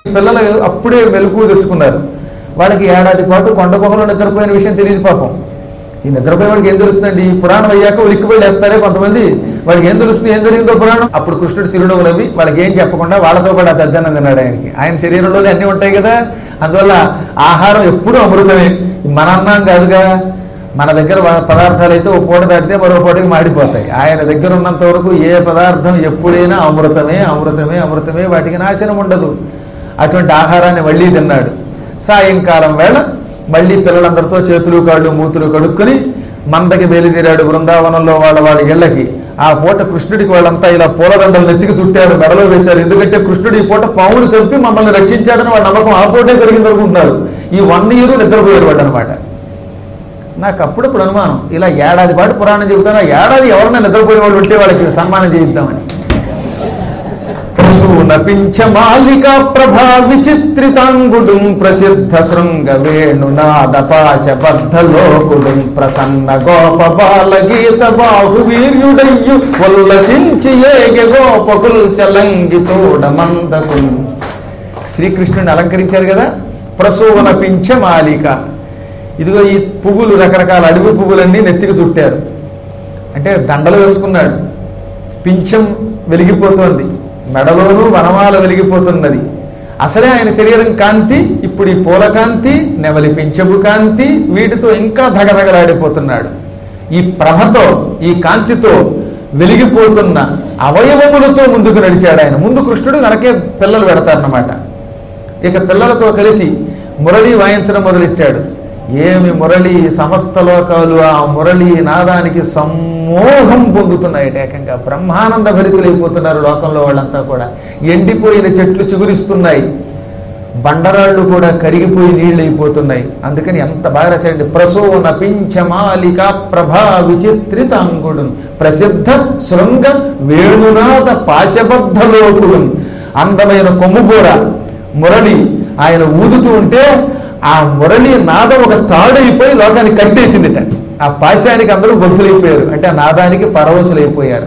పిల్లలు అప్పుడే మెలకువ తెచ్చుకున్నారు. వాళ్ళకి ఏడాది పాటు కొండ గుహలో నిద్రపోయిన విషయం తెలియదు పాపం. ఈ నిద్రపోయే వాడికి ఏం తెలుస్తుందండి? పురాణం అయ్యాక ఉలిక్కిపడి వేస్తారే కొంతమంది, వాడికి ఏం తెలుస్తుంది ఏం జరిగిందో పురాణం. అప్పుడు కృష్ణుడు చిరునవ్వు నవ్వి వాళ్ళకి ఏం చెప్పకుండా వాళ్ళతో పాటు ఆ సద్దానం తిన్నాడు. ఆయన శరీరంలోనే అన్నీ ఉంటాయి కదా, అందువల్ల ఆహారం ఎప్పుడూ అమృతమే. మన అన్నం కాదుగా, మన దగ్గర పదార్థాలు అయితే ఓ పూట దాటితే మరో పూటకి మాడిపోతాయి. ఆయన దగ్గర ఉన్నంత వరకు ఏ పదార్థం ఎప్పుడైనా అమృతమే అమృతమే అమృతమే, వాటికి నాశనం ఉండదు. అటువంటి ఆహారాన్ని మళ్ళీ తిన్నాడు. సాయంకాలం వేళ మళ్ళీ పిల్లలందరితో చేతులు కాళ్ళు మూతులు కడుక్కొని మందకి బయలుదేరాడు బృందావనంలో వాళ్ళ ఇళ్లకి. ఆ పూట కృష్ణుడికి వాళ్ళంతా ఇలా పూలదండలు నెత్తికి చుట్టారు, మెడలో వేశారు. ఎందుకంటే కృష్ణుడు ఈ పూట పావును చంపి మమ్మల్ని రక్షించాడని వాళ్ళ నమ్మకం ఆ పూటే జరిగింది అనుకుంటున్నారు. ఈ 1 year నిద్రపోయాడు వాడు అనమాట. నాకు అప్పుడప్పుడు అనుమానం, ఇలా ఏడాది పాటు పురాణం చెబుతాను, ఏడాది ఎవరన్నా నిద్రపోయే వాళ్ళు ఉంటే వాళ్ళకి సన్మానం చేయిద్దామని. ప్రసూన పింఛమాలిక ప్రభా విచిత్రితాంగుడుం ప్రసిద్ధ శృంగ వేణునాద పాశ బద్ధలోకుడుం ప్రసన్న గోప బాల గీత బాహు వీర్యుడయ్యు ఉల్లసించి ఏగె గోపకుల్ చలంగి చూడ మందకు. శ్రీకృష్ణుని అలంకరించారు కదా. ప్రసూన పింఛమాలిక, ఇదిగో ఈ పువ్వులు, రకరకాల అడవి పువ్వులన్నీ నెత్తికి చుట్టారు. అంటే దండలు వేసుకున్నాడు. పింఛం వెలిగిపోతోంది, మెడలోనూ వనమాల వెలిగిపోతున్నది. అసలే ఆయన శరీరం కాంతి ఇప్పుడు ఈ పూల కాంతి, నెమలి పింఛపు కాంతి, వీటితో ఇంకా ధగధగలాడిపోతున్నాడు. ఈ ప్రభతో ఈ కాంతితో వెలిగిపోతున్న అవయవములతో ముందుకు నడిచాడు ఆయన. ముందు కృష్ణుడు వెనకే పిల్లలు పెడతారన్నమాట. ఇక పిల్లలతో కలిసి మురళి వాయించడం మొదలెట్టాడు. ఏమి మురళి, సమస్త లోకాలు ఆ మురళి నాదానికి సమ్మోహం పొందుతున్నాయి. ఏకంగా బ్రహ్మానంద భరితులైపోతున్నారు లోకంలో వాళ్ళంతా కూడా. ఎండిపోయిన చెట్లు చిగురిస్తున్నాయి, బండరాళ్ళు కూడా కరిగిపోయి నీళ్ళు అయిపోతున్నాయి. అందుకని ఎంత బాగా రాశాడండి. ప్రసూన పింఛమాలిక ప్రభా విచిత్రితాంగుడు ప్రసిద్ధ శృంగ వేణునాథ పాశబద్ధలోకుడు. అందమైన కొమ్ముబూర మురళి ఆయన ఊదుతూ ఉంటే ఆ మురళి నాదం ఒక తాడైపోయి లోకాన్ని కట్టేసిందిట. ఆ పాశానికి అందరూ బొత్తులైపోయారు, అంటే ఆ నాదానికి పరవశులైపోయారు.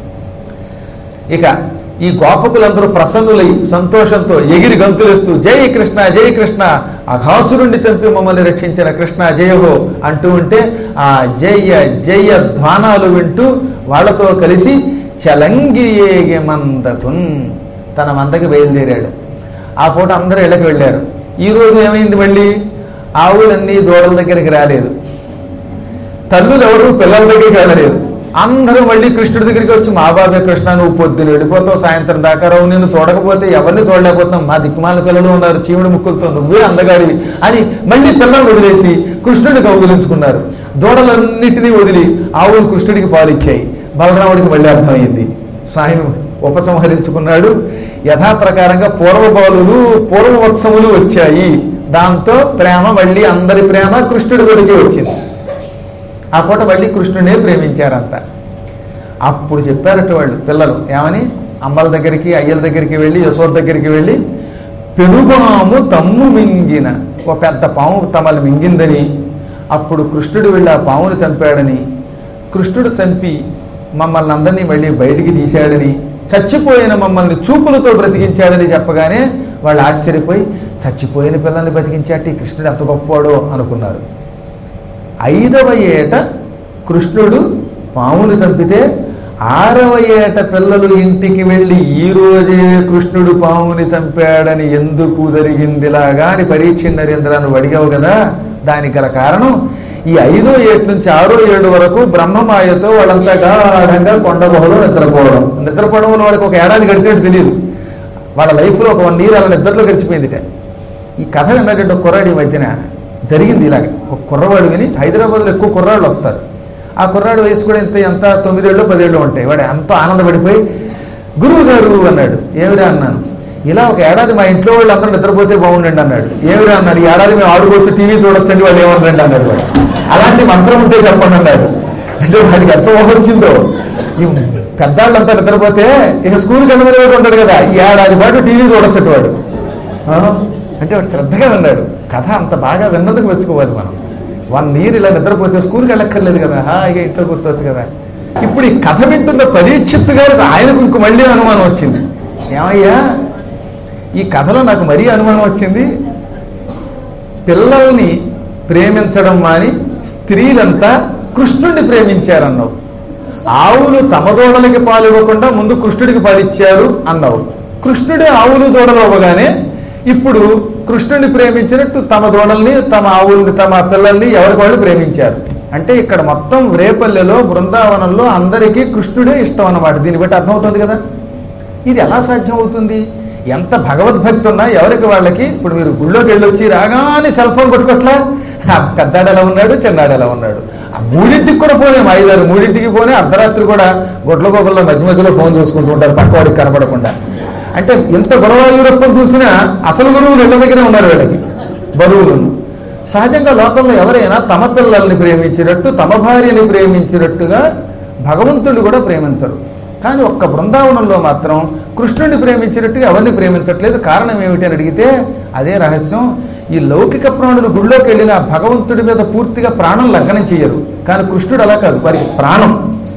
ఇక ఈ గోపకులందరూ ప్రసన్నులై సంతోషంతో ఎగిరి గంతులేస్తూ జై కృష్ణ జై కృష్ణ, అఘాసురుణ్ణి చంపి మమ్మల్ని రక్షించిన కృష్ణ జయహో అంటూ ఉంటే ఆ జయ జయ ధ్వానాలు వింటూ వాళ్లతో కలిసి చలంగి ఏగే మందకున్, తన మందకి బయలుదేరాడు. ఆ పూట అందరూ ఇళ్ళకి వెళ్ళారు. ఈ రోజు ఏమైంది, మళ్ళీ ఆవులన్నీ దూడల దగ్గరికి రాలేదు, తల్లులు ఎవరు పిల్లల దగ్గరికి వెళ్ళలేదు. అందరూ మళ్ళీ కృష్ణుడి దగ్గరికి వచ్చి మా బాబే కృష్ణ నువ్వు పొద్దున వెళ్ళిపోతావు, సాయంత్రం దాకా రావు, నేను చూడకపోతే ఎవరిని చూడలేకపోతాం, మా దిక్కుమాల పిల్లలు ఉన్నారు చీవుడి ముక్కులతో, నువ్వే అందగాడివి అని మళ్ళీ పిల్లలు వదిలేసి కృష్ణుడిని కౌగిలించుకున్నారు. దూడలన్నిటినీ వదిలి ఆవులు కృష్ణుడికి పాలిచ్చాయి. బలరాముడికి మళ్ళీ అర్థమైంది, స్వామి ఉపసంహరించుకున్నాడు. యథాప్రకారంగా పూర్వబాలులు పూర్వవత్సములు వచ్చాయి. దాంతో ప్రేమ మళ్ళీ అందరి ప్రేమ కృష్ణుడి గుడికి వచ్చింది. ఆ పూట మళ్ళీ కృష్ణుడినే ప్రేమించారంతా. అప్పుడు చెప్పారట వాళ్ళు పిల్లలు ఏమని, అమ్మల దగ్గరికి అయ్యల దగ్గరికి వెళ్ళి యశోద దగ్గరికి వెళ్ళి పెనుపాము తమ్ము మింగిన, ఒక పెద్ద పాము తమలు మింగిందని, అప్పుడు కృష్ణుడు వెళ్ళి ఆ పామును చంపాడని, కృష్ణుడు చంపి మమ్మల్ని అందరినీ మళ్ళీ బయటికి తీశాడని, చచ్చిపోయిన మమ్మల్ని చూపులతో బ్రతికించాడని చెప్పగానే వాళ్ళు ఆశ్చర్యపోయి చచ్చిపోయిన పిల్లల్ని బ్రతికించాటి కృష్ణుడు ఎంత గొప్పవాడో అనుకున్నారు. 5వ ఏట కృష్ణుడు పామును చంపితే 6వ ఏట పిల్లలు ఇంటికి వెళ్ళి ఈ రోజే కృష్ణుడు పాముని చంపాడని ఎందుకు జరిగిందిలాగా అని పరీక్ష నరేంద్ర నువ్వు అడిగావు కదా, దానికి గల కారణం ఈ 5వ ఏట నుంచి 6వ ఏడు వరకు బ్రహ్మమాయతో వాళ్ళంతా గాఢంగా కొండ గుహలో నిద్రపోవడం వల్ల వాళ్ళకి ఒక ఏడాది గడిచినట్టు తెలియదు. వాళ్ళ లైఫ్లో ఒక 1 year అలా నిద్రలో గడిచిపోయిందిట. ఈ కథ విన్నటువంటి ఒక కుర్రాడి మధ్యన జరిగింది ఇలాగే. ఒక కుర్రవాడు విని, హైదరాబాద్లో ఎక్కువ కుర్రాళ్ళు వస్తారు, ఆ కుర్రాడు వయసు కూడా ఎంత 9 ఏళ్ళు 10 ఏళ్ళు ఉంటాయి. వాడు ఎంతో ఆనందపడిపోయి గురువు గారు అన్నాడు. ఏమిరా అన్నాను, ఇలా ఒక ఏడాది మా ఇంట్లో వాళ్ళు అందరూ నిద్రపోతే బాగుండండి అన్నాడు. ఏమిరా అన్నాడు, ఈ ఏడాది మేము ఆడుకోవచ్చు టీవీ చూడొచ్చండి వాళ్ళు ఏమన్నారండి అన్నాడు. వాడు అలాంటి మంత్రం ఉంటే చెప్పండి అన్నాడు. అంటే వాడికి ఎంత వచ్చిందో, ఈ పెద్దాళ్ళంతా నిద్రపోతే ఇక స్కూల్కి వెళ్ళమని ఉంటాడు కదా, ఈ ఏడాది పాటు టీవీ చూడొచ్చట వాడు అంటే వాడు శ్రద్ధగా అన్నాడు. కథ అంత బాగా విన్నందుకు మెచ్చుకోవాలి మనం. 1 year ఇలా నిద్రపోతే స్కూల్కి వెళ్ళక్కర్లేదు కదా, హాయిగా ఇంట్లో కూర్చోవచ్చు కదా. ఇప్పుడు ఈ కథ వింటున్న పరీక్షిత్ గారికి ఆయనకు ఇంక మళ్ళీ అనుమానం వచ్చింది. ఏమయ్యా ఈ కథలో నాకు మరీ అనుమానం వచ్చింది. పిల్లల్ని ప్రేమించడం మాని స్త్రీలంతా కృష్ణుడిని ప్రేమించారన్నావు. ఆవులు తమ దూడలకి పాలు ఇవ్వకుండా ముందు కృష్ణుడికి పాలిచ్చారు అన్నావు. కృష్ణుడే ఆవులు దూడలు ఇవ్వగానే ఇప్పుడు కృష్ణుడిని ప్రేమించినట్టు తమ దూడల్ని, తమ ఆవుల్ని, తమ పిల్లల్ని ఎవరికి వాళ్ళు ప్రేమించారు. అంటే ఇక్కడ మొత్తం రేపల్లెలో బృందావనంలో అందరికీ కృష్ణుడే ఇష్టం అన్నమాట. దీన్ని బట్టి అర్థమవుతుంది కదా. ఇది ఎలా సాధ్యం అవుతుంది? ఎంత భగవద్భక్తి ఉన్నా ఎవరికి వాళ్ళకి. ఇప్పుడు మీరు గుళ్ళోకి వెళ్ళొచ్చి రాగానే సెల్ ఫోన్ కొట్టుకోట్లా, పెద్దాడు ఎలా ఉన్నాడు, చిన్నాడు ఎలా ఉన్నాడు, ఆ మూడింటికి కూడా ఫోనే. మా 5-6 మూడింటికి ఫోనే. అర్ధరాత్రి కూడా గొడ్ల గోపల్లో మధ్య మధ్యలో ఫోన్ చూసుకుంటూ ఉంటారు పక్కవాడికి కనపడకుండా. అంటే ఎంత గొడవయూరప్పని చూసినా అసలు గురువులు ఇళ్ళ దగ్గరే ఉన్నారు వీళ్ళకి, బరువులను. సహజంగా లోకంలో ఎవరైనా తమ పిల్లల్ని ప్రేమించినట్టు, తమ భార్యని ప్రేమించినట్టుగా భగవంతుడిని కూడా ప్రేమించరు. కానీ ఒక్క బృందావనంలో మాత్రం కృష్ణుడిని ప్రేమించినట్టుగా ఎవరిని ప్రేమించట్లేదు. కారణం ఏమిటి అని అడిగితే అదే రహస్యం. ఈ లౌకిక ప్రాణులు గుళ్ళోకి వెళ్ళిన భగవంతుడి మీద పూర్తిగా ప్రాణం లగ్నం చేయరు. కానీ కృష్ణుడు అలా కాదు, వారికి ప్రాణం.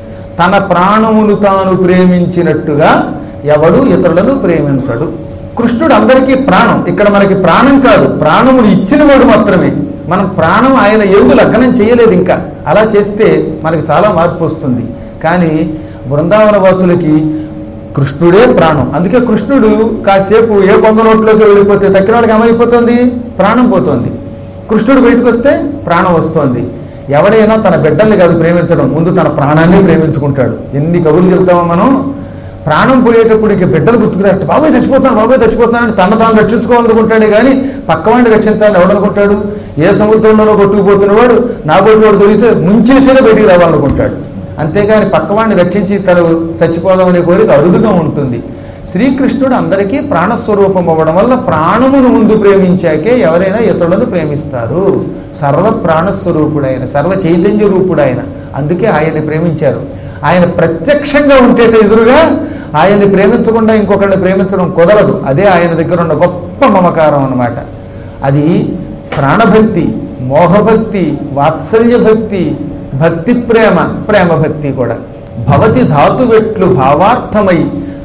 తన ప్రాణమును తాను ప్రేమించినట్టుగా ఎవడు ఇతరులను ప్రేమించడు. కృష్ణుడు అందరికీ ప్రాణం. ఇక్కడ మనకి ప్రాణం కాదు, ప్రాణమును ఇచ్చినవాడు మాత్రమే. మనం ప్రాణం ఆయన ఎందు లగ్నం చేయలేదు. ఇంకా అలా చేస్తే మనకి చాలా మార్పు వస్తుంది. కానీ బృందావన వాసులకి కృష్ణుడే ప్రాణం. అందుకే కృష్ణుడు కాసేపు ఏ కొంగ నోట్లోకి వెళ్ళిపోతే తక్కిన వాళ్ళకి ఏమైపోతుంది? ప్రాణం పోతుంది. కృష్ణుడు బయటకు వస్తే ప్రాణం వస్తుంది. ఎవడైనా తన బిడ్డల్ని కాదు ప్రేమించడం, ముందు తన ప్రాణాన్ని ప్రేమించుకుంటాడు. ఎన్ని కబుర్లు చెప్తామో మనం. ప్రాణం పోయేటప్పుడు ఇక బిడ్డలు గుర్తుకురాట, బాబాయ్ చచ్చిపోతున్నాను తన తాను రక్షించుకోవాలనుకుంటాడే కానీ పక్కవాడిని రక్షించాలని ఎవడనుకుంటాడు? ఏ సముద్రంలోనో కొట్టుకుపోతున్నవాడు నా బోటి వాడు దొరికితే ముంచేసేనే బయటికి రావాలనుకుంటాడు. అంతేగాని పక్కవాడిని రక్షించి తను చచ్చిపోదామనే కోరిక అరుదుగా ఉంటుంది. శ్రీకృష్ణుడు అందరికీ ప్రాణస్వరూపం అవ్వడం వల్ల ప్రాణమును ముందు ప్రేమించాకే ఎవరైనా ఇతరులను ప్రేమిస్తారు. సర్వ ప్రాణస్వరూపుడైన, సర్వ చైతన్య రూపుడైన, అందుకే ఆయన్ని ప్రేమించారు. ఆయన ప్రత్యక్షంగా ఉంటేట ఎదురుగా ఆయన్ని ప్రేమించకుండా ఇంకొకరిని ప్రేమించడం కుదరదు. అదే ఆయన దగ్గర ఉన్న గొప్ప మమకారం అన్నమాట. అది ప్రాణభక్తి, మోహభక్తి, వాత్సల్య భక్తి, భక్తి ప్రేమ, ప్రేమ భక్తి కూడా. భవతి ధాతువెట్లు భావార్థమై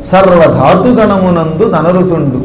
సర్వధాతుగణమునందు ధనరుచుండు.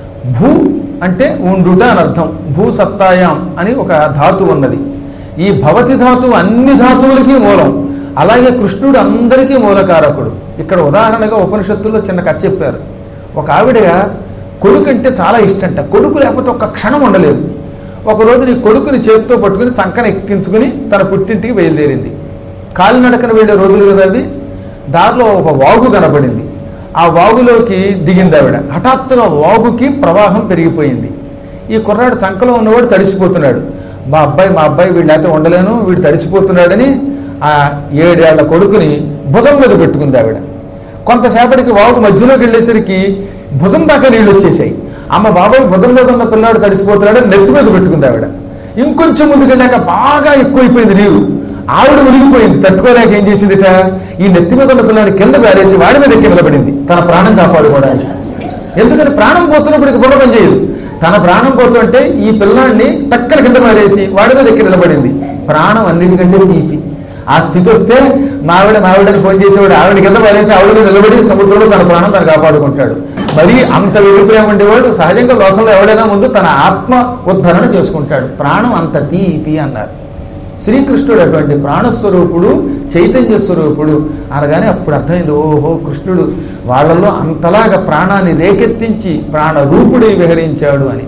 భూ అంటే ఉండుట అని అర్థం. భూ సత్తాయాం అని ఒక ధాతువు ఉన్నది. ఈ భవతి ధాతువు అన్ని ధాతువులకి మూలం. అలాగే కృష్ణుడు అందరికీ మూలకారకుడు. ఇక్కడ ఉదాహరణగా ఉపనిషత్తుల్లో చిన్న కథ చెప్పారు. ఒక ఆవిడ కొడుకు అంటే చాలా ఇష్టంట. కొడుకు లేకపోతే ఒక్క క్షణం ఉండలేదు. ఒకరోజు నీ కొడుకుని చేతితో పట్టుకుని చంకన ఎక్కించుకుని తన పుట్టింటికి బయలుదేరింది. కాలినడకన వెళ్ళే రోజులు కదా అవి. దారిలో ఒక వాగు కనపడింది. ఆ వాగులోకి దిగింది ఆవిడ. హఠాత్తుగా వాగుకి ప్రవాహం పెరిగిపోయింది. ఈ కుర్రాడు చంకలో ఉన్నవాడు తడిసిపోతున్నాడు. మా అబ్బాయి వీళ్ళైతే ఉండలేను, వీడు తడిసిపోతున్నాడని ఆ 7 ఏళ్ల కొడుకుని భుజం మీద పెట్టుకుంది ఆవిడ. కొంతసేపటికి వాగు మధ్యలోకి వెళ్ళేసరికి భుజం దాకా నీళ్ళు వచ్చేసాయి. అమ్మ బాబాయ్ భుజం మీద ఉన్న పిల్లాడు తడిసిపోతున్నాడని నెత్తి మీద పెట్టుకుంది ఆవిడ. ఇంకొంచెం ముందుకు వెళ్ళాక బాగా ఎక్కువైపోయింది నీరు. ఆవిడ మునిగిపోయింది. తట్టుకోలేక ఏం చేసిందిట, ఈ నెత్తి మీద ఉన్న పిల్లాడి కింద వేరేసి వాడి మీద ఎక్కి నిలబడింది తన ప్రాణం కాపాడుకోవడానికి. ఎందుకని ప్రాణం పోతున్నప్పటికి బుర్ర పని చేయదు. తన ప్రాణం పోతుంటే ఈ పిల్లాడిని టక్కన కింద మారేసి వాడి మీద ఎక్కి నిలబడింది. ప్రాణం అన్నిటికంటే తీపి. ఆ స్థితి వస్తే మావిడని ఫోన్ చేసేవాడు ఆవిడ కింద మారేసి ఆవిడ మీద నిలబడి సముద్రంలో తన ప్రాణం తను కాపాడుకుంటాడు. మరి అంత వెళ్ళిపోయా ఉండేవాడు సహజంగా లోకంలో ఎవడైనా ముందు తన ఆత్మ ఉద్ధరణ చేసుకుంటాడు. ప్రాణం అంత తీపి అన్నారు. శ్రీకృష్ణుడు అటువంటి ప్రాణస్వరూపుడు, చైతన్య స్వరూపుడు అనగానే అప్పుడు అర్థమైంది, ఓహో కృష్ణుడు వాళ్ళల్లో అంతలాగా ప్రాణాన్ని రేకెత్తించి ప్రాణరూపుడై విహరించాడు అని.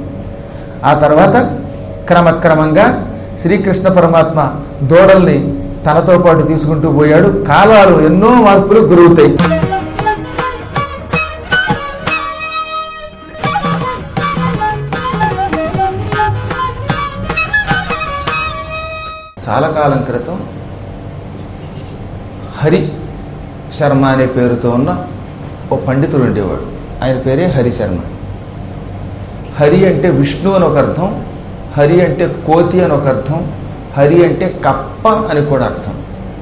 ఆ తర్వాత క్రమక్రమంగా శ్రీకృష్ణ పరమాత్మ దూడల్ని తనతో పాటు తీసుకుంటూ పోయాడు. కాలాలు ఎన్నో మార్పులు గురవుతాయి. చాలా కాలం క్రితం హరి శర్మ అనే పేరుతో ఉన్న ఓ పండితుడు ఉండేవాడు. ఆయన పేరే హరి శర్మ. హరి అంటే విష్ణు అని ఒక అర్థం, హరి అంటే కోతి అని ఒక అర్థం, హరి అంటే కప్ప అని కూడా అర్థం.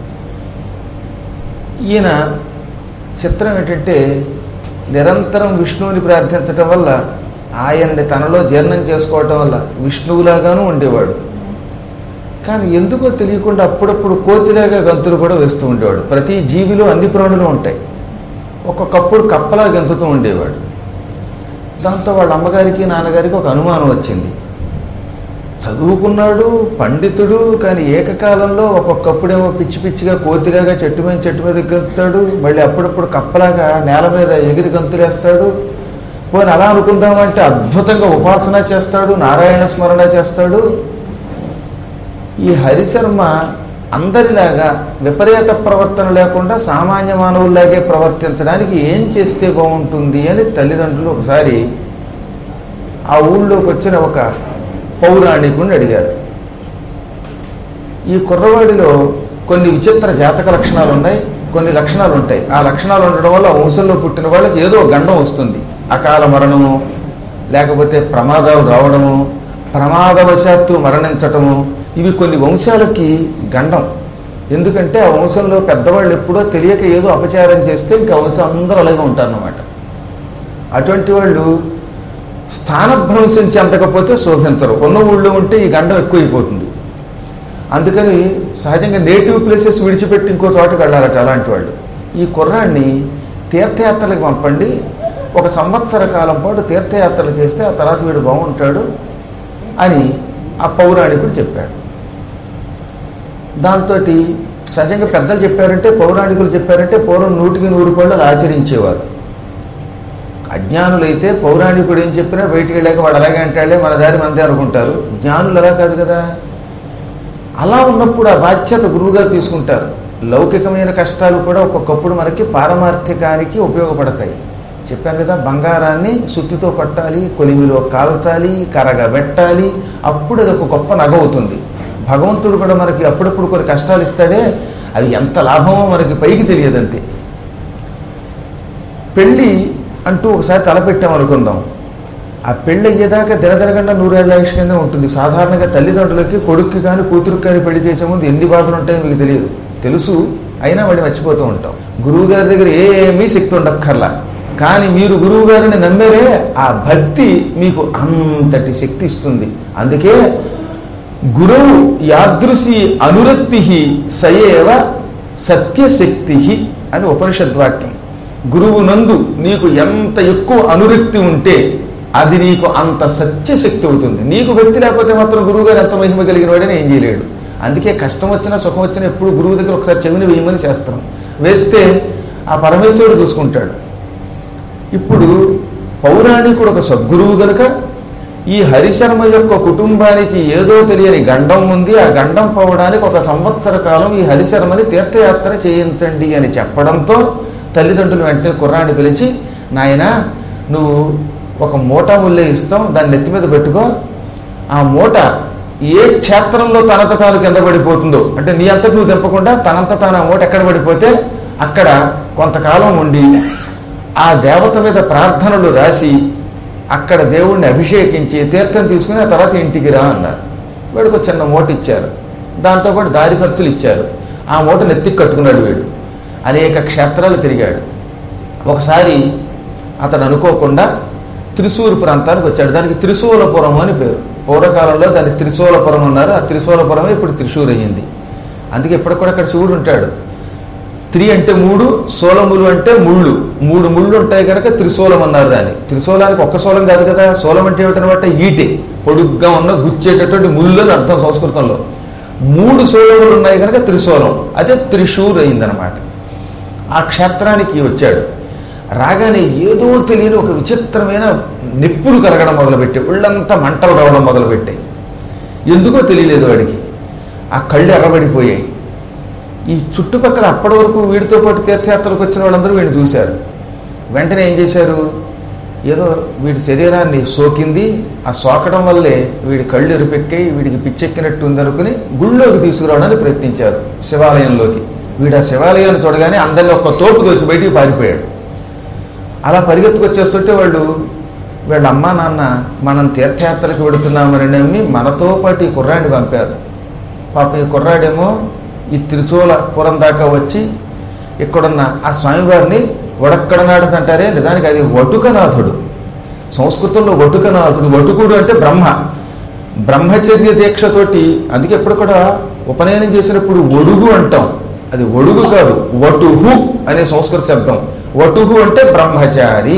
ఈయన చిత్రం ఏంటంటే నిరంతరం విష్ణువుని ప్రార్థించటం వల్ల, ఆయన్ని తనలో జీర్ణం చేసుకోవటం వల్ల విష్ణువులాగాను ఉండేవాడు. కానీ ఎందుకో తెలియకుండా అప్పుడప్పుడు కోతిలాగా గంతులు కూడా వేస్తూ ఉండేవాడు. ప్రతి జీవిలో అన్ని ప్రాణులు ఉంటాయి. ఒక్కొక్కప్పుడు కప్పలా గంతుతూ ఉండేవాడు. దాంతో వాళ్ళ అమ్మగారికి నాన్నగారికి ఒక అనుమానం వచ్చింది. చదువుకున్నాడు, పండితుడు, కానీ ఏకకాలంలో ఒక్కొక్కప్పుడేమో పిచ్చి పిచ్చిగా కోతిలాగా చెట్టు మీద గంతుతాడు, మళ్ళీ అప్పుడప్పుడు కప్పలాగా నేల మీద ఎగిరి గంతులేస్తాడు. పోనీ అలా అనుకుందామంటే అద్భుతంగా ఉపాసన చేస్తాడు, నారాయణ స్మరణ చేస్తాడు. ఈ హరిశర్మ అందరిలాగా విపరీత ప్రవర్తన లేకుండా సామాన్య మానవుల్లాగే ప్రవర్తించడానికి ఏం చేస్తే బాగుంటుంది అని తల్లిదండ్రులు ఒకసారి ఆ ఊళ్ళోకి వచ్చిన ఒక పౌరాణికుని అడిగారు. ఈ కుర్రవాడిలో కొన్ని విచిత్ర జాతక లక్షణాలు ఉన్నాయి, కొన్ని లక్షణాలు ఉంటాయి. ఆ లక్షణాలు ఉండడం వల్ల వంశంలో పుట్టిన వాళ్ళకి ఏదో గండం వస్తుంది. అకాల మరణము, లేకపోతే ప్రమాదాలు రావడము, ప్రమాదవశాత్తు మరణించటము, ఇవి కొన్ని వంశాలకి గండం. ఎందుకంటే ఆ వంశంలో పెద్దవాళ్ళు ఎప్పుడో తెలియక ఏదో అపచారం చేస్తే ఇంకా వంశం అందరూ అలాగే ఉంటారన్నమాట. అటువంటి వాళ్ళు స్థానభ్రంశం చెందకపోతే శోభించరు. ఉన్న ఊళ్ళో ఉంటే ఈ గండం ఎక్కువైపోతుంది. అందుకని సహజంగా నేటివ్ ప్లేసెస్ విడిచిపెట్టి ఇంకో చోటకి వెళ్ళాలట అలాంటి వాళ్ళు. ఈ కుర్రాన్ని తీర్థయాత్రలకు పంపండి, 1 సంవత్సర కాలం పాటు తీర్థయాత్రలు చేస్తే ఆ తర్వాత వీడు బాగుంటాడు అని ఆ పౌరాణికుడు చెప్పాడు. దాంతో సహజంగా పెద్దలు చెప్పారంటే, పౌరాణికులు చెప్పారంటే పూర్వం 100కి 100 పళ్ళు ఆచరించేవారు. అజ్ఞానులైతే పౌరాణికుడు ఏం చెప్పినా బయటికి వెళ్ళాక వాడు అలాగే అంటాడే, మన దారి మందే అనుకుంటారు. జ్ఞానులు అలా కాదు కదా. అలా ఉన్నప్పుడు ఆ బాధ్యత గురువుగారు తీసుకుంటారు. లౌకికమైన కష్టాలు కూడా ఒక్కొక్కప్పుడు మనకి పారమార్థికానికి ఉపయోగపడతాయి. చెప్పాను కదా, బంగారాన్ని సుత్తితో పట్టాలి, కొలిమిలో కాల్చాలి, కరగబెట్టాలి, అప్పుడు అది ఒక గొప్ప నగ అవుతుంది. భగవంతుడు కూడా మనకి అప్పుడప్పుడు కొన్ని కష్టాలు ఇస్తాడే, అది ఎంత లాభమో మనకి పైకి తెలియదంతే. పెళ్ళి అంటూ ఒకసారి తలపెట్టామనుకుందాం, ఆ పెళ్ళి అయ్యేదాకా దినదినగండా 100 ఏళ్ళ ఆయుష్ కింద ఉంటుంది. సాధారణంగా తల్లిదండ్రులకి కొడుక్కి కానీ కూతురుకి కానీ పెళ్లి చేసే ముందు ఎన్ని బాధలు ఉంటాయో మీకు తెలియదు, తెలుసు, అయినా వాడిని మర్చిపోతూ ఉంటాం. గురువు గారి దగ్గర ఏమీ శక్తి ఉండక్కర్లా, కానీ మీరు గురువు గారిని నమ్మేరే ఆ భక్తి మీకు అంతటి శక్తి ఇస్తుంది. అందుకే గురువు యాదృశి అనురక్తి సయేవ సత్యశక్తి అని ఉపనిషద్వాక్యం. గురువు నందు నీకు ఎంత ఎక్కువ అనురక్తి ఉంటే అది నీకు అంత సత్యశక్తి అవుతుంది. నీకు భక్తి లేకపోతే మాత్రం గురువు గారు ఎంత మహిమ కలిగిన వాడని ఏం చేయలేడు. అందుకే కష్టం వచ్చినా సుఖం వచ్చినా ఎప్పుడు గురువు దగ్గర ఒకసారి చెవిని వేయమని చేస్తాం. వేస్తే ఆ పరమేశ్వరుడు చూసుకుంటాడు. ఇప్పుడు పౌరాణికుడు ఒక సద్గురువు గనుక ఈ హరిశర్మ యొక్క కుటుంబానికి ఏదో తెలియని గండం ఉంది. ఆ గండం పోవడానికి 1 సంవత్సర కాలం ఈ హరిశర్మని తీర్థయాత్ర చేయించండి అని చెప్పడంతో తల్లిదండ్రులు వెంటనే కుర్రాన్ని పిలిచి, నాయనా నువ్వు ఒక మూట ముల్లే ఇస్తాం, దాన్ని నెత్తి మీద పెట్టుకో. ఆ మూట ఏ క్షేత్రంలో తనంత తాను కింద పడిపోతుందో, అంటే నీ అంతకు నువ్వు తెంపకుండా తనంత తాను ఆ మూట ఎక్కడ పడిపోతే అక్కడ కొంతకాలం ఉండి ఆ దేవత మీద ప్రార్థనలు రాసి అక్కడ దేవుణ్ణి అభిషేకించి తీర్థం తీసుకుని ఆ తర్వాత ఇంటికి రా అన్నారు. వీడికి ఒక చిన్న మూట ఇచ్చారు, దాంతోపాటు దారి ఖర్చులు ఇచ్చారు. ఆ మూట నెత్తికి కట్టుకున్నాడు. వీడు అనేక క్షేత్రాలు తిరిగాడు. ఒకసారి అతడు అనుకోకుండా త్రిశూర్ ప్రాంతానికి వచ్చాడు. దానికి త్రిశూలపురం అని పేరు. పూర్వకాలంలో దాన్ని త్రిశూలపురం అన్నారు. ఆ త్రిశూలపురమే ఇప్పుడు త్రిశూర్ అయ్యింది. అందుకే ఇప్పటికి కూడా అక్కడ శివుడు ఉంటాడు. త్రి అంటే 3, శూలములు అంటే ముళ్ళు, 3 ముళ్ళు ఉంటాయి కనుక త్రిశూలం అన్నారు. దాన్ని త్రిశూలానికి ఒక్క శూలం కాదు కదా. శూలం అంటే ఏమిటనమాట, ఈటే, పొడుగ్గా ఉన్న గుచ్చేటటువంటి ముళ్ళు అని అర్థం సంస్కృతంలో. 3 శూలములు ఉన్నాయి కనుక త్రిశూలం, అదే త్రిశూర్ అయిందనమాట. ఆ క్షేత్రానికి వచ్చాడు. రాగానే ఏదో తెలియని ఒక విచిత్రమైన నిప్పులు కరగడం మొదలుపెట్టాయి, ఒళ్ళంతా మంటలు రావడం మొదలుపెట్టాయి. ఎందుకో తెలియలేదు వాడికి. ఆ కళ్ళు ఎర్రబడిపోయాయి. ఈ చుట్టుపక్కల అప్పటి వరకు వీడితో పాటు తీర్థయాత్రలకు వచ్చిన వాళ్ళందరూ వీడిని చూశారు. వెంటనే ఏం చేశారు, ఏదో వీడి శరీరాన్ని సోకింది, ఆ సోకడం వల్లే వీడి కళ్ళు ఎరుపెక్కాయి, వీడికి పిచ్చెక్కినట్టు ఉందనుకుని గుళ్ళోకి తీసుకురావడానికి ప్రయత్నించారు, శివాలయంలోకి. వీడు ఆ శివాలయాన్ని చూడగానే అందరిలో ఒక తోపు దోసి బయటికి పారిపోయాడు. అలా పరిగెత్తుకొచ్చేస్తుంటే వీళ్ళ అమ్మా నాన్న మనం తీర్థయాత్రలకు వెడుతున్నామని నమ్మి మనతో పాటు ఈ కుర్రాడిని పంపారు. పాప ఈ కుర్రాడేమో ఈ త్రిశూలపురం దాకా వచ్చి ఇక్కడున్న ఆ స్వామివారిని వడక్కడనాడు అంటారే, నిజానికి అది వటుకనాథుడు. సంస్కృతంలో వటుకనాథుడు, వటుకుడు అంటే బ్రహ్మచర్య దీక్షతోటి. అందుకే ఎప్పుడు కూడా ఉపనయనం చేసినప్పుడు ఒడుగు అంటాం, అది ఒడుగు కాదు, వటుహు అనే సంస్కృత శబ్దం. వటుహు అంటే బ్రహ్మచారి.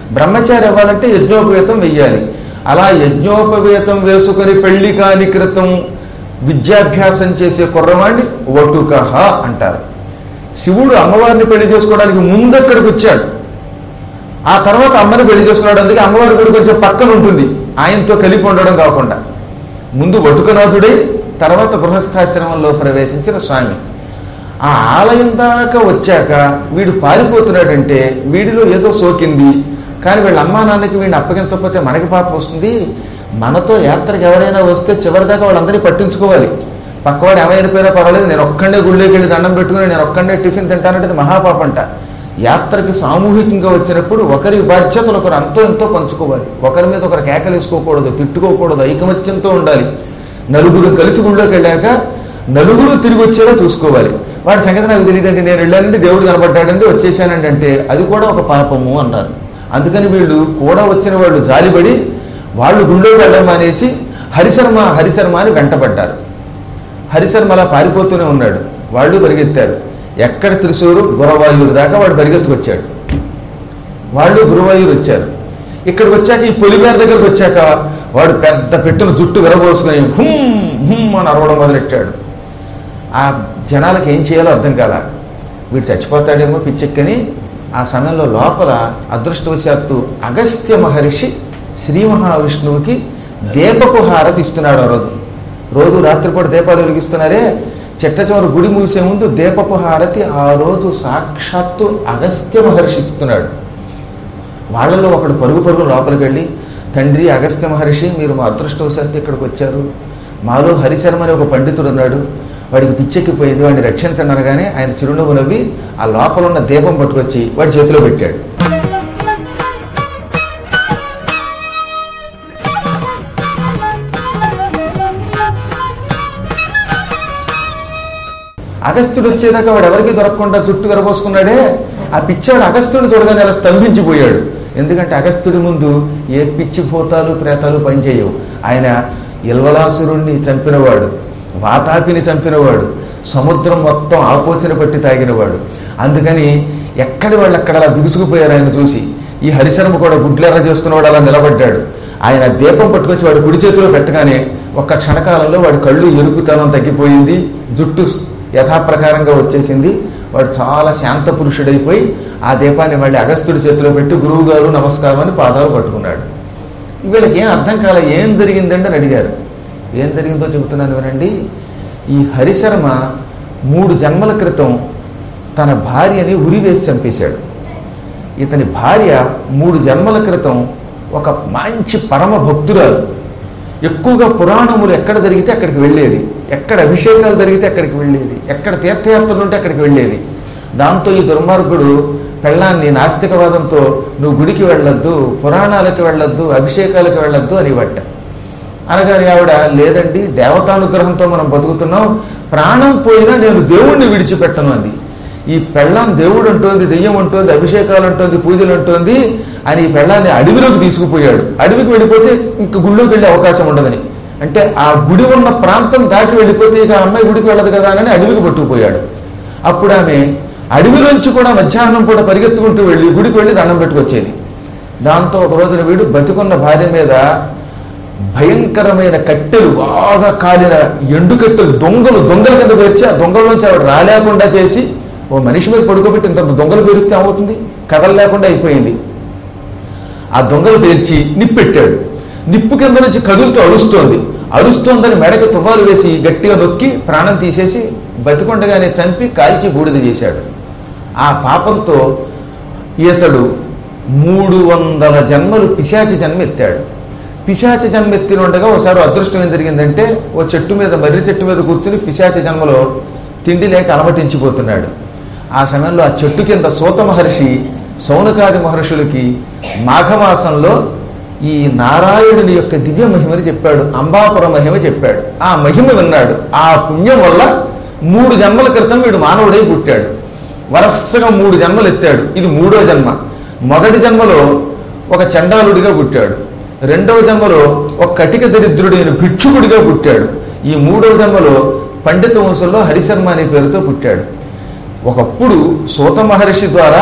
బ్రహ్మచారి అవ్వాలంటే యజ్ఞోపవేతం వెయ్యాలి. అలా యజ్ఞోపవేతం వేసుకొని పెళ్లి కాని క్రితం విద్యాభ్యాసం చేసే కుర్రవాణ్ణి వటుకహ అంటారు. శివుడు అమ్మవారిని పెళ్లి చేసుకోవడానికి ముందు అక్కడికి వచ్చాడు. ఆ తర్వాత అమ్మని పెళ్లి చేసుకున్నాడు. అందుకే అమ్మవారి గుడి కొంచెం పక్కన ఉంటుంది, ఆయనతో కలిపి ఉండడం కాకుండా. ముందు వటుకనాథుడై తర్వాత గృహస్థాశ్రమంలో ప్రవేశించిన స్వామి. ఆ ఆలయం దాకా వచ్చాక వీడు పారిపోతున్నాడంటే వీడిలో ఏదో సోకింది. కానీ వీళ్ళ అమ్మా నాన్నకి వీడిని అప్పగించకపోతే మనకి పాపం వస్తుంది. మనతో యాత్రకు ఎవరైనా వస్తే చివరిదాకా వాళ్ళందరినీ పట్టించుకోవాలి. పక్కవాడు ఏమైనా పేరో పర్వాలేదు, నేను ఒక్కడే గుళ్ళోకి వెళ్ళి దండం పెట్టుకుని నేను ఒక్కడే టిఫిన్ తింటానంటే మహాపాపంట. యాత్రకి సామూహికంగా వచ్చినప్పుడు ఒకరి బాధ్యతలు ఒకరు అంతో ఎంతో పంచుకోవాలి. ఒకరి మీద ఒకరు కేకలేసుకోకూడదు, తిట్టుకోకూడదు, ఐకమత్యంతో ఉండాలి. నలుగురు కలిసి గుళ్ళోకి వెళ్ళాక నలుగురు తిరిగి వచ్చేలా చూసుకోవాలి. వాడి సంగతి నాకు తెలియదండి, నేను వెళ్ళానండి, దేవుడు కనపడ్డాడండి, వచ్చేసానండి అంటే అది కూడా ఒక పాపము అన్నారు. అందుకని వీళ్ళు కూడా వచ్చిన వాళ్ళు జాలిపడి వాళ్ళు గుళ్ళోకి వెళ్ళడం అనేసి హరిశర్మ హరిశర్మ అని వెంటబడ్డారు. హరిశర్మ అలా పారిపోతూనే ఉన్నాడు. వాళ్ళు పరిగెత్తారు. ఎక్కడ త్రిశూరు గురవాయూరు దాకా వాడు పరిగెత్తుకొచ్చాడు. వాళ్ళు గురువాయూరు వచ్చారు. ఇక్కడికి వచ్చాక ఈ పొలిమేర దగ్గరకు వచ్చాక వాడు పెద్ద పెట్టును జుట్టు విరబోసుకొని హుమ్ హుమ్ అని అరవడం మొదలెట్టాడు. ఆ జనాలకు ఏం చేయాలో అర్థం కాల. వీడు చచ్చిపోతాడేమో పిచ్చెక్కని ఆ సమయంలో లోపల అదృష్టవశాత్తు అగస్త్య మహర్షి శ్రీ మహావిష్ణువుకి దీపపు హారతి ఇస్తున్నాడు. ఆ రోజు రాత్రిపూట దీపాలు వెలిగిస్తున్నారే, చెట్ట చివరి గుడి మూసే ముందు దీపపు హారతి ఆ రోజు సాక్షాత్తు అగస్త్య మహర్షి ఇస్తున్నాడు. వాళ్ళలో ఒకడు పరుగు లోపలికి వెళ్ళి, తండ్రి అగస్త్య మహర్షి, మీరు మా అదృష్టవశాత్తు ఇక్కడికి వచ్చారు. మాలో హరిశర్మ అని ఒక పండితుడు ఉన్నాడు, వాడికి పిచ్చెక్కిపోయింది, వాడిని రక్షించండి అనగానే ఆయన చిరునవ్వు నవ్వి ఆ లోపల ఉన్న దీపం పట్టుకొచ్చి వాడి చేతిలో పెట్టాడు. అగస్త్యుడు వచ్చేదాకా వాడు ఎవరికి దొరకకుండా చుట్టూ విరబోసుకున్నాడే, ఆ పిచ్చాడు అగస్త్యుడు చూడగానే అలా స్తంభించిపోయాడు. ఎందుకంటే అగస్త్యుడి ముందు ఏ పిచ్చి భూతాలు ప్రేతాలు పనిచేయవు. ఆయన ఇల్వలాసురుణ్ణి చంపినవాడు, వాతాపిని చంపినవాడు, సముద్రం మొత్తం ఆపోసిన పట్టి తాగినవాడు. అందుకని ఎక్కడి వాళ్ళు అక్కడ అలా బిగుసుకుపోయారు ఆయన చూసి. ఈ హరిశర్మ కూడా గుడ్లెర్ర చేస్తున్నవాడు అలా నిలబడ్డాడు. ఆయన దీపం పట్టుకొచ్చి వాడు కుడి చేతిలో పెట్టగానే ఒక్క క్షణకాలంలో వాడి కళ్ళు ఎరుపుతనం తగ్గిపోయింది, జుట్టు యథాప్రకారంగా వచ్చేసింది. వాడు చాలా శాంత పురుషుడైపోయి ఆ దీపాన్ని మళ్ళీ అగస్త్యుడి చేతిలో పెట్టి గురువు గారు నమస్కారం అని పాదాలు పట్టుకున్నాడు. వీళ్ళకి ఏం అర్థం కాల, ఏం జరిగిందండి అని అడిగారు. ఏం జరిగిందో చెబుతున్నాను వినండి. ఈ హరిశర్మ 3 జన్మల క్రితం తన భార్యని ఉరివేసి చంపేశాడు. ఇతని భార్య 3 జన్మల క్రితం ఒక మంచి పరమ భక్తురాలు. ఎక్కువగా పురాణములు ఎక్కడ జరిగితే అక్కడికి వెళ్ళేది, ఎక్కడ అభిషేకాలు జరిగితే అక్కడికి వెళ్ళేది, ఎక్కడ తీర్థయాత్రలు ఉంటే అక్కడికి వెళ్ళేది. దాంతో ఈ దుర్మార్గుడు పెళ్ళాన్ని నాస్తికవాదంతో నువ్వు గుడికి వెళ్ళొద్దు, పురాణాలకు వెళ్ళొద్దు, అభిషేకాలకు వెళ్ళొద్దు అని పట్ట. అనగానే ఆవిడ, లేదండి దేవతానుగ్రహంతో మనం బతుకుతున్నాం, ప్రాణం పోయినా నేను దేవుణ్ణి విడిచిపెట్టను అంది. ఈ పెళ్ళాం దేవుడు అంటోంది, దెయ్యం అంటోంది, అభిషేకాలు అంటోంది, పూజలు అంటోంది అని ఈ పెళ్ళాన్ని అడవిలోకి తీసుకుపోయాడు. అడవికి వెళ్ళిపోతే ఇంక గుడిలోకి వెళ్ళే అవకాశం ఉండదని, అంటే ఆ గుడి ఉన్న ప్రాంతం దాటి వెళ్ళిపోతే ఇక అమ్మాయి గుడికి వెళ్ళదు కదా అని అడవికి పట్టుకుపోయాడు. అప్పుడు ఆమె అడవిలోంచి కూడా మధ్యాహ్నం పూట పరిగెత్తుకుంటూ వెళ్ళి గుడికి వెళ్ళి దండం పెట్టుకొచ్చేది. దాంతో ఒక రోజున వీడు బతికున్న భార్య మీద భయంకరమైన కట్టెలు, బాగా కాలిన ఎండు కట్టెలు దొంగల కింద పేర్చి ఆ దొంగల్లోంచి ఆవిడ రాలేకుండా చేసి ఓ మనిషి మీద పడుకోబెట్టి ఇంత దొంగలు పేరిస్తే ఏమవుతుంది, కథలు లేకుండా అయిపోయింది. ఆ దొంగలు పేర్చి నిప్పెట్టాడు. నిప్పు కింద నుంచి కదులుతూ అరుస్తోందని మెడకి తువ్వాలు వేసి గట్టిగా నొక్కి ప్రాణం తీసేసి బతికొండగానే చంపి కాల్చి బూడిద చేశాడు. ఆ పాపంతో ఈతడు 300 జన్మలు పిశాచి జన్మ ఎత్తాడు. పిశాచి జన్మ ఎత్తిన ఉండగా ఒకసారి అదృష్టం ఏం జరిగిందంటే, ఓ చెట్టు మీద, మర్రి చెట్టు మీద కూర్చుని పిశాచి జన్మలో తిండి లేక అలమటించిపోతున్నాడు. ఆ సమయంలో ఆ చెట్టు కింద సూత మహర్షి సౌనకాది మహర్షులకి మాఘమాసంలో ఈ నారాయణుని యొక్క దివ్య మహిమని చెప్పాడు, అంబాపుర మహిమ చెప్పాడు. ఆ మహిమ విన్నాడు. ఆ పుణ్యం వల్ల 3 జన్మల క్రితం వీడు మానవుడై పుట్టాడు. వరసగా 3 జన్మలు ఎత్తాడు. ఇది 3వ జన్మ. మొదటి జన్మలో ఒక చండాలుడిగా పుట్టాడు. 2వ జన్మలో ఒక కటిక దరిద్రుడైన భిక్షుకుడిగా పుట్టాడు. ఈ 3వ జన్మలో పండిత వంశంలో హరిశర్మ అనే పేరుతో పుట్టాడు. ఒకప్పుడు సూత మహర్షి ద్వారా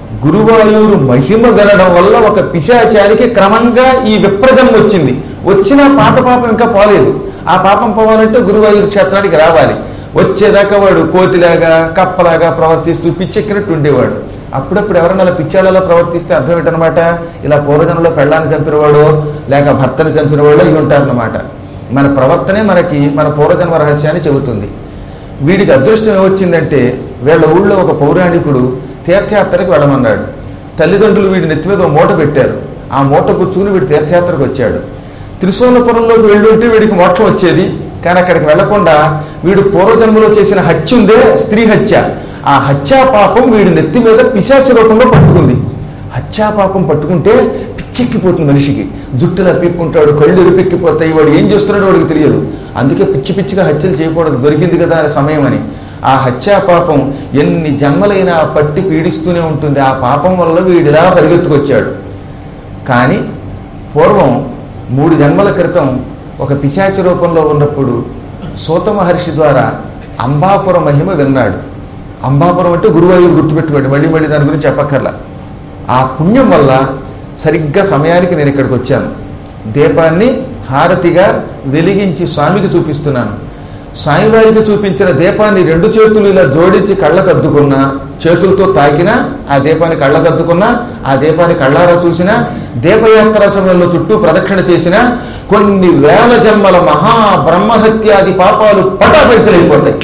గురువాయూరు మహిమ వినడం వల్ల ఒక పిశాచానికి క్రమంగా ఈ విప్రజం వచ్చింది. వచ్చిన పాపం ఇంకా పోలేదు. ఆ పాపం పోవాలంటే గురువాయూరు క్షేత్రానికి రావాలి. వచ్చేదాకా వాడు కోతిలాగా కప్పలాగా ప్రవర్తిస్తూ పిచ్చెక్కినట్టు ఉండేవాడు. అప్పుడప్పుడు ఎవరన్నా అలా పిచ్చాళ్ళలో ప్రవర్తిస్తే అర్థం ఏంటనమాట, ఇలా పూర్వజన్మలో పెళ్ళాన్ని చంపినవాడో లేక భర్తను చంపినవాడో ఇవి ఉంటారన్నమాట. మన ప్రవర్తనే మనకి మన పూర్వజన్మ రహస్యాన్ని చెబుతుంది. వీడికి అదృష్టం ఏమొచ్చిందంటే వీళ్ళ ఊళ్ళో ఒక పౌరాణికుడు తీర్థయాత్రకు వెళ్ళమన్నాడు. తల్లిదండ్రులు వీడి నెత్తి మీద మూట పెట్టారు. ఆ మూట కూర్చుని వీడు తీర్థయాత్రకు వచ్చాడు. త్రిశూలపురంలోకి వెళ్ళుంటే వీడికి మోక్షం వచ్చేది. కానీ అక్కడికి వెళ్లకుండా వీడు పూర్వజన్మలో చేసిన హత్య ఉందే, స్త్రీ హత్య, ఆ హత్యా పాపం వీడి నెత్తి మీద పిశాచ రూపంలో పట్టుకుంది. హత్యా పాపం పట్టుకుంటే పిచ్చెక్కిపోతుంది మనిషికి. జుట్టులా పీక్కుంటాడు, కళ్ళు ఎరుపెక్కిపోతాయి, వాడు ఏం చేస్తున్నాడో వాడికి తెలియదు. అందుకే పిచ్చి పిచ్చిగా హత్యలు చేయకూడదు, దొరికింది కదా అనే సమయం అని. ఆ హత్యా పాపం ఎన్ని జన్మలైనా పట్టి పీడిస్తూనే ఉంటుంది. ఆ పాపం వల్ల వీడిలా పరిగెత్తుకొచ్చాడు. కానీ పూర్వం 3 జన్మల క్రితం ఒక పిశాచ రూపంలో ఉన్నప్పుడు సూత మహర్షి ద్వారా అంబాపురం మహిమ విన్నాడు. అంబాపురం అంటే గురువాయూరు గుర్తుపెట్టుకోండి, మళ్ళీ మళ్ళీ దాని గురించి చెప్పక్కర్లా. ఆ పుణ్యం వల్ల సరిగ్గా సమయానికి నేను ఇక్కడికి వచ్చాను. దీపాన్ని హారతిగా వెలిగించి స్వామికి చూపిస్తున్నాను. స్వామివారికి చూపించిన దీపాన్ని 2 చేతులు ఇలా జోడించి కళ్ళకద్దుకున్నా, చేతులతో తాకినా ఆ దీపాన్ని కళ్ళకద్దుకున్నా, ఆ దీపాన్ని కళ్ళారా చూసినా, దీపయాత్ర సమయంలో చుట్టూ ప్రదక్షిణ చేసినా కొన్ని వేల జన్మల మహాబ్రహ్మహత్యాది పాపాలు పటాపంచలైపోతాయి.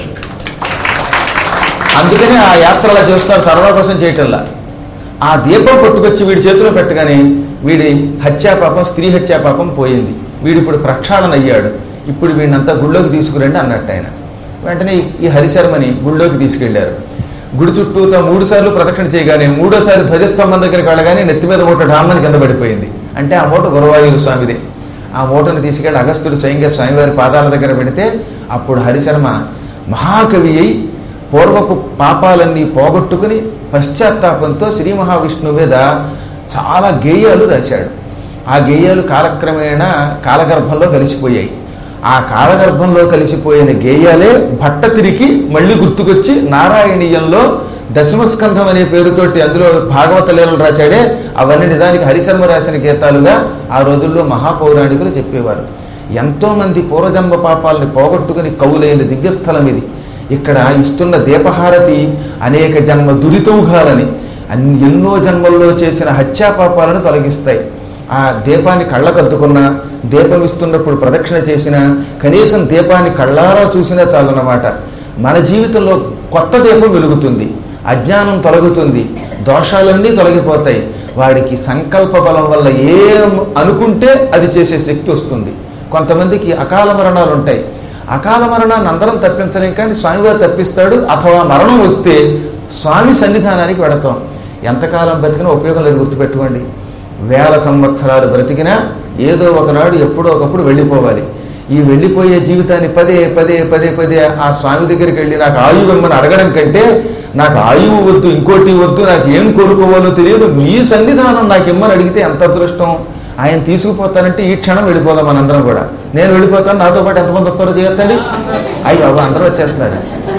అందుకనే ఆ యాత్రలా చేస్తారు, సరదా కోసం చేయటంలా. ఆ దీపం పట్టుకొచ్చి వీడి చేతిలో పెట్టగానే వీడి హత్యాపాపం, స్త్రీ హత్యాపాపం పోయింది. వీడు ఇప్పుడు ప్రక్షాళన అయ్యాడు. ఇప్పుడు వీడినంతా గుళ్ళోకి తీసుకురండి అన్నట్టు ఆయన. వెంటనే ఈ హరిశర్మని గుళ్ళోకి తీసుకెళ్లారు. గుడి చుట్టూతో 3 సార్లు ప్రదక్షిణ చేయగానే 3వ ధ్వజస్తంభం దగ్గరికి వెళ్ళగానే నెత్తి మీద మూట డామ్మని కింద పడిపోయింది. అంటే ఆ మూట గురువాయూరు స్వామిదే. ఆ మూటను తీసుకెళ్లి అగస్త్యుడు స్వయంగా స్వామివారి పాదాల దగ్గర పెడితే అప్పుడు హరిశర్మ మహాకవి అయి పూర్వపు పాపాలన్నీ పోగొట్టుకుని పశ్చాత్తాపంతో శ్రీ మహావిష్ణువు మీద చాలా గేయాలు రాశాడు. ఆ గేయాలు కాలక్రమేణా కాలగర్భంలో కలిసిపోయాయి. ఆ కాలగర్భంలో కలిసిపోయిన గేయాలే భట్ట తిరిగి మళ్ళీ గుర్తుకొచ్చి నారాయణీయంలో దశమస్కంధం అనే పేరుతోటి అందులో భాగవత లీలలు రాశాడే, అవన్నీ నిజానికి హరిశర్మ రాసిన గీతాలుగా ఆ రోజుల్లో మహాపౌరాణికులు చెప్పేవారు. ఎంతోమంది పూర్వజన్మ పాపాలని పోగొట్టుకుని కవులైన దివ్యస్థలం ఇది. ఇక్కడ ఇస్తున్న దీపహారతి అనేక జన్మ దురితౌఘాలని, ఎన్నో జన్మల్లో చేసిన హత్యాపాపాలను తొలగిస్తాయి. ఆ దీపాన్ని కళ్ళకద్దుకున్నా, దీపం ఇస్తున్నప్పుడు ప్రదక్షిణ చేసినా, కనీసం దీపాన్ని కళ్ళారా చూసినా చాలన్నమాట. మన జీవితంలో కొత్త దీపం వెలుగుతుంది, అజ్ఞానం తొలగుతుంది, దోషాలన్నీ తొలగిపోతాయి. వాడికి సంకల్ప బలం వల్ల ఏం అనుకుంటే అది చేసే శక్తి వస్తుంది. కొంతమందికి అకాల మరణాలు ఉంటాయి. అకాల మరణాన్ని అందరం తప్పించలేం, కానీ స్వామివారు తప్పిస్తాడు. అథవా మరణం వస్తే స్వామి సన్నిధానానికి వెడతాం. ఎంతకాలం బతికినా ఉపయోగం లేదు, గుర్తుపెట్టుకోండి. 1000 సంవత్సరాలు బ్రతికినా ఏదో ఒకనాడు ఎప్పుడో ఒకప్పుడు వెళ్ళిపోవాలి. ఈ వెళ్ళిపోయే జీవితాన్ని పదే పదే పదే పదే ఆ స్వామి దగ్గరికి వెళ్ళి నాకు ఆయువు ఇమ్మని అడగడం కంటే, నాకు ఆయువు వద్దు, ఇంకోటి వద్దు, నాకు ఏం కోరుకోవాలో తెలియదు, మీ సన్నిధానం నాకు ఇమ్మని అడిగితే ఎంత అదృష్టం. ఆయన తీసుకుపోతానంటే ఈ క్షణం వెళ్ళిపోదాం మనందరం కూడా. నేను వెళ్ళిపోతాను, నాతో పాటు ఎంతమంది వస్తారో చేయొద్దండి. అయ్యో అందరూ వచ్చేస్తున్నారు.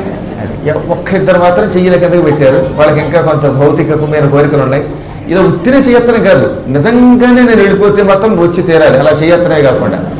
ఒక్క 2 మాత్రం చెయ్యల కిందకి పెట్టారు. వాళ్ళకి ఇంకా కొంత భౌతికమైన కోరికలు ఉన్నాయి. ఇలా ఉత్తినే చేయత్తనే కాదు, నిజంగానే నేను వెళ్ళిపోతే మాత్రం వచ్చి తీరాలి. అలా చేయత్తనే కాకుండా